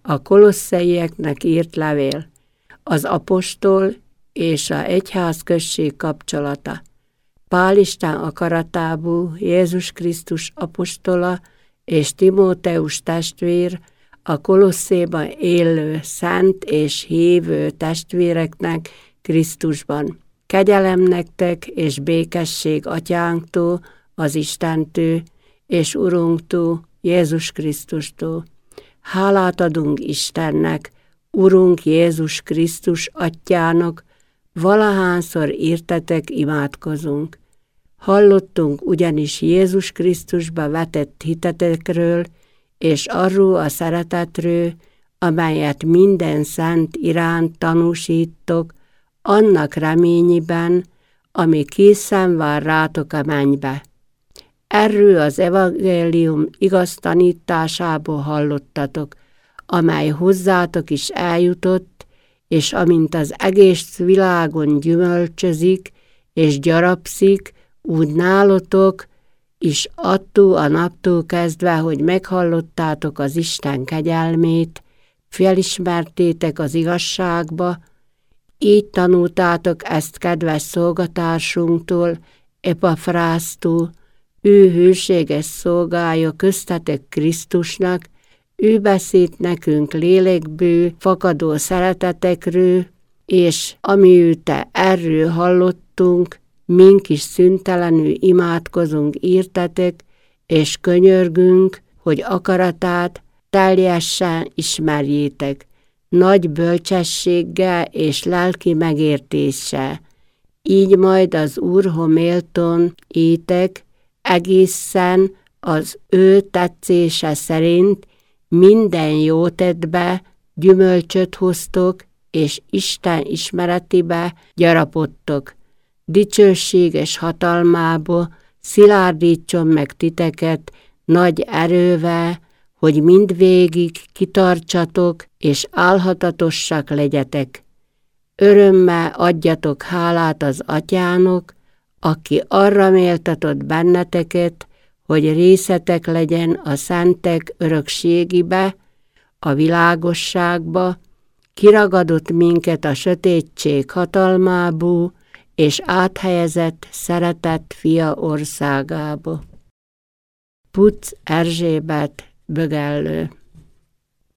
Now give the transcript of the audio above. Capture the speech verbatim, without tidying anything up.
A kolosszaieknek írt levél, az apostol és a egyházközség kapcsolata. Pál Isten akaratából Jézus Krisztus apostola és Timóteus testvér a Kolosszéban élő szent és hívő testvéreknek Krisztusban. Kegyelem nektek és békesség Atyánktól, az Istentől és Urunktól, Jézus Krisztustól. Hálát adunk Istennek, Urunk Jézus Krisztus Atyának, valahányszor értetek imádkozunk. Hallottunk ugyanis Jézus Krisztusba vetett hitetekről, és arról a szeretetről, amelyet minden szent iránt tanúsítok, annak reményében, ami készen vár rátok a mennybe. Erről az evangélium igaz tanításából hallottatok, amely hozzátok is eljutott, és amint az egész világon gyümölcsözik és gyarapszik, úgy nálatok is attól a naptól kezdve, hogy meghallottátok az Isten kegyelmét, felismertétek az igazságba, így tanultátok ezt kedves szolgatársunktól, Epafrásztól, ő hűséges szolgája köztetek Krisztusnak, ő beszélt nekünk lélekből fakadó szeretetekről, és amiüte erről hallottunk, mink is szüntelenül imádkozunk értetek, és könyörgünk, hogy akaratát teljesen ismerjétek, nagy bölcsességgel és lelki megértéssel. Így majd az Úrhoz méltón étek, egészen az ő tetszése szerint minden jó tettbe gyümölcsöt hoztok, és Isten ismeretébe gyarapodtok. Dicsőséges hatalmából szilárdítson meg titeket nagy erővel, hogy mindvégig kitartsatok, és álhatatossak legyetek. Örömmel adjatok hálát az Atyának, aki arra méltatott benneteket, hogy részetek legyen a szentek örökségibe, a világosságba, kiragadott minket a sötétség hatalmából, és áthelyezett szeretett fia országába. Pucz Erzsébet Bögellő.